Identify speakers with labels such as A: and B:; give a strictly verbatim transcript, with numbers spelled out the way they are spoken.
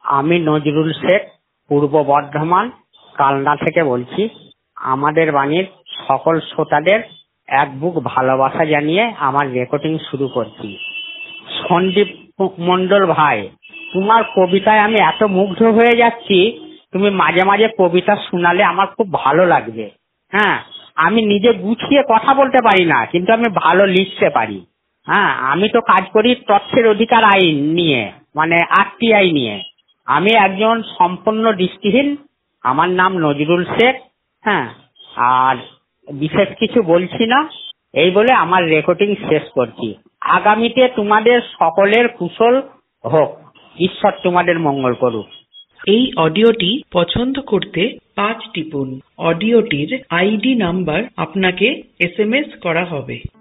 A: আমি নজরুল শেখ, পূর্ব বর্ধমান কালনা থেকে বলছি। আমাদের বাণীর সকল শ্রোতাদের এক বুক ভালোবাসা জানিয়ে আমার রেকর্ডিং শুরু করছি। সন্দীপ মন্ডল ভাই, তোমার কবিতায় আমি এত মুগ্ধ হয়ে যাচ্ছি, তুমি মাঝে মাঝে কবিতা শোনালে আমার খুব ভালো লাগবে। হ্যাঁ, আমি নিজে গুছিয়ে কথা বলতে পারি না, কিন্তু আমি ভালো লিখতে পারি। হ্যাঁ, আমি তো কাজ করি তথ্যের অধিকার আইন নিয়ে, মানে আরটিআই নিয়ে। আমি একজন সম্পূর্ণ দৃষ্টিহীন, আমার নাম নজরুল শেখ। হ্যাঁ, আর বিশেষ কিছু বলছি না, এই বলে আমার রেকর্ডিং শেষ করছি। আগামীতে তোমাদের সকলের কুশল হোক, ঈশ্বর তোমাদের মঙ্গল করুক।
B: এই অডিওটি পছন্দ করতে পাঁচ টিপুন। অডিওটির আইডি নাম্বার আপনাকে এস এম এস করা হবে।